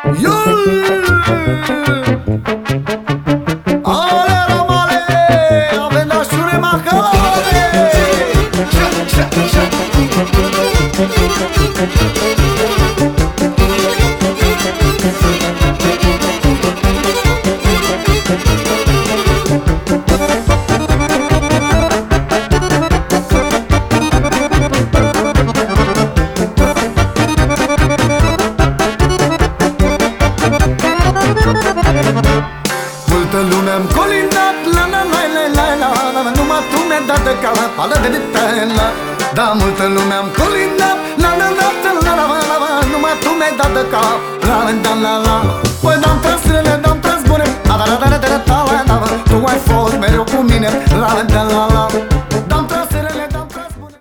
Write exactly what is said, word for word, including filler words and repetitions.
Multă lume am colindat, la la la la la la la, numai tu mi-ai dat de ca la pală de vitela. Da, multă lume am colindat, la la la la la la la la, numai tu mi-ai dat de ca la la la la. Păi dam tras rele, dam tras bune, la la la la la la la, tu ai fost mereu cu mine, la la la la.